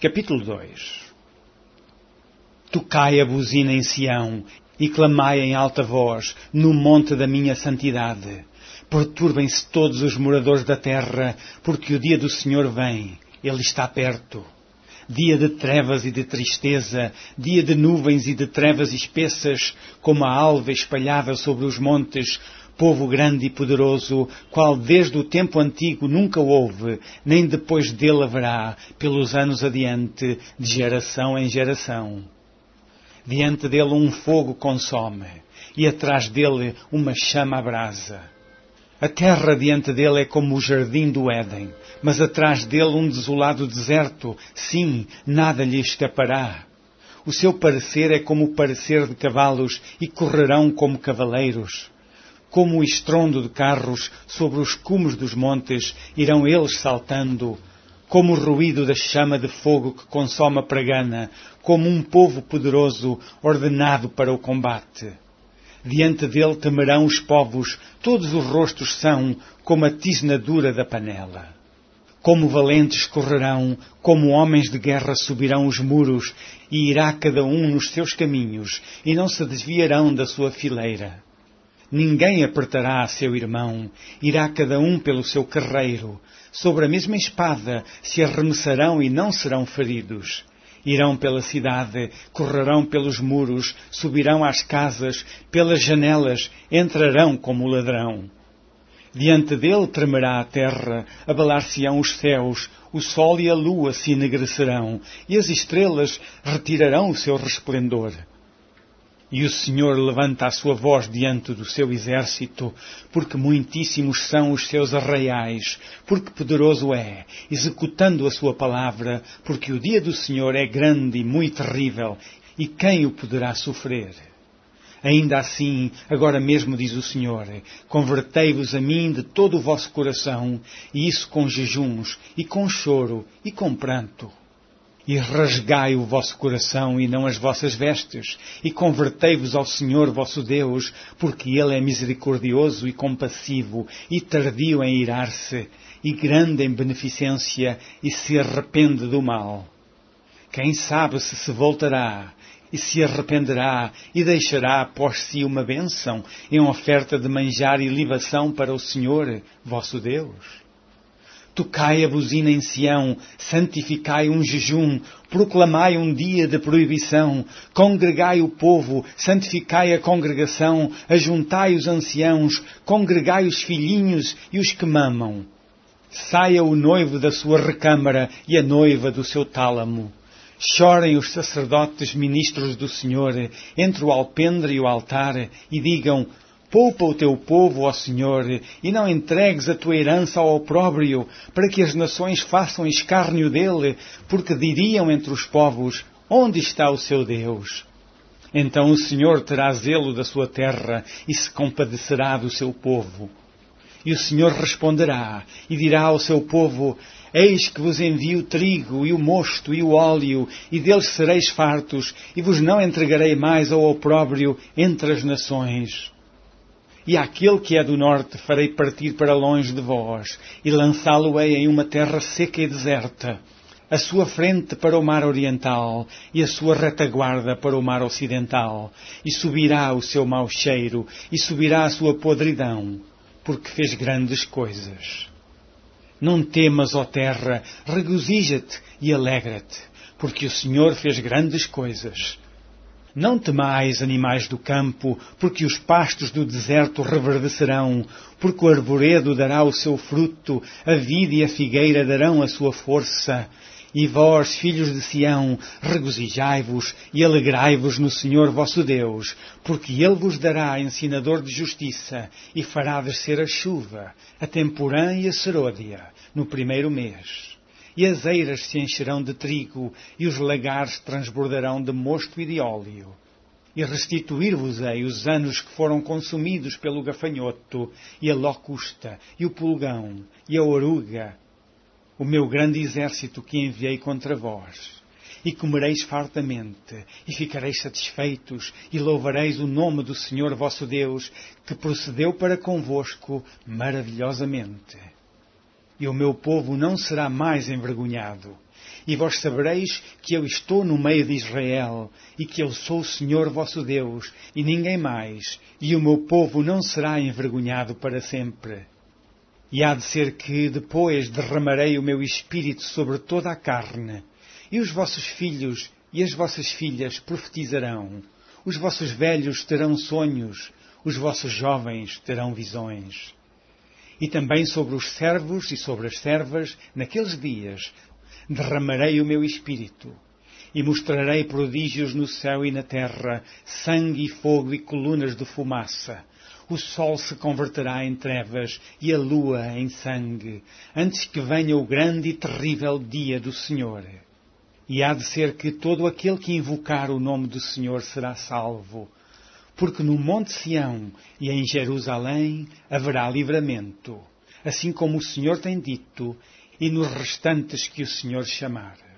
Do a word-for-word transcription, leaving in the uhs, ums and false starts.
Capítulo dois. Tocai a buzina em Sião e clamai em alta voz no monte da minha santidade. Perturbem-se todos os moradores da terra, porque o dia do Senhor vem, Ele está perto. Dia de trevas e de tristeza, dia de nuvens e de trevas espessas, como a alva espalhada sobre os montes, povo grande e poderoso, qual desde o tempo antigo nunca houve, nem depois dele haverá, pelos anos adiante, de geração em geração. Diante dele um fogo consome, e atrás dele uma chama abrasa. A terra diante dele é como o jardim do Éden, mas atrás dele um desolado deserto, sim, nada lhe escapará. O seu parecer é como o parecer de cavalos, e correrão como cavaleiros. Como o estrondo de carros sobre os cumes dos montes, irão eles saltando, como o ruído da chama de fogo que consome a pragana, como um povo poderoso ordenado para o combate. Diante dele temerão os povos, todos os rostos são como a tisnadura da panela. Como valentes correrão, como homens de guerra subirão os muros, e irá cada um nos seus caminhos, e não se desviarão da sua fileira. Ninguém apertará a seu irmão, irá cada um pelo seu carreiro. Sobre a mesma espada se arremessarão e não serão feridos. Irão pela cidade, correrão pelos muros, subirão às casas, pelas janelas, entrarão como ladrão. Diante dele tremerá a terra, abalar-se-ão os céus, o sol e a lua se enegrecerão, e as estrelas retirarão o seu resplendor. E o Senhor levanta a sua voz diante do seu exército, porque muitíssimos são os seus arraiais, porque poderoso é, executando a sua palavra, porque o dia do Senhor é grande e muito terrível, e quem o poderá sofrer? Ainda assim, agora mesmo diz o Senhor, convertei-vos a mim de todo o vosso coração, e isso com jejuns, e com choro, e com pranto. E rasgai o vosso coração e não as vossas vestes, e convertei-vos ao Senhor vosso Deus, porque Ele é misericordioso e compassivo, e tardio em irar-se, e grande em beneficência, e se arrepende do mal. Quem sabe se se voltará, e se arrependerá, e deixará após si uma bênção, em oferta de manjar e libação para o Senhor vosso Deus? Tocai a buzina em Sião, santificai um jejum, proclamai um dia de proibição, congregai o povo, santificai a congregação, ajuntai os anciãos, congregai os filhinhos e os que mamam. Saia o noivo da sua recâmara e a noiva do seu tálamo. Chorem os sacerdotes ministros do Senhor entre o alpendre e o altar e digam: poupa o teu povo, ó Senhor, e não entregues a tua herança ao opróbrio, para que as nações façam escárnio dele, porque diriam entre os povos: onde está o seu Deus? Então o Senhor terá zelo da sua terra e se compadecerá do seu povo. E o Senhor responderá e dirá ao seu povo: eis que vos envio o trigo e o mosto e o óleo, e deles sereis fartos, e vos não entregarei mais ao opróbrio entre as nações. E àquele que é do norte farei partir para longe de vós, e lançá-lo-ei em uma terra seca e deserta, a sua frente para o mar oriental, e a sua retaguarda para o mar ocidental, e subirá o seu mau cheiro, e subirá a sua podridão, porque fez grandes coisas. Não temas, ó terra, regozija-te e alegra-te, porque o Senhor fez grandes coisas. Não temais, animais do campo, porque os pastos do deserto reverdecerão, porque o arvoredo dará o seu fruto, a vide e a figueira darão a sua força. E vós, filhos de Sião, regozijai-vos e alegrai-vos no Senhor vosso Deus, porque Ele vos dará ensinador de justiça e fará descer a chuva, a temporã e a serôdia, no primeiro mês. E as eiras se encherão de trigo, e os lagares transbordarão de mosto e de óleo. E restituir-vos-ei os anos que foram consumidos pelo gafanhoto, e a locusta, e o pulgão, e a oruga, o meu grande exército que enviei contra vós. E comereis fartamente, e ficareis satisfeitos, e louvareis o nome do Senhor vosso Deus, que procedeu para convosco maravilhosamente. E o meu povo não será mais envergonhado, E vós sabereis que eu estou no meio de Israel, e que eu sou o Senhor vosso Deus, e ninguém mais, e o meu povo não será envergonhado para sempre. E há de ser que depois derramarei o meu espírito sobre toda a carne, e os vossos filhos e as vossas filhas profetizarão, os vossos velhos terão sonhos, os vossos jovens terão visões. E também sobre os servos e sobre as servas, naqueles dias, derramarei o meu espírito, e mostrarei prodígios no céu e na terra, sangue e fogo e colunas de fumaça. O sol se converterá em trevas e a lua em sangue, antes que venha o grande e terrível dia do Senhor. E há de ser que todo aquele que invocar o nome do Senhor será salvo, porque no Monte Sião e em Jerusalém haverá livramento, assim como o Senhor tem dito, e nos restantes que o Senhor chamar.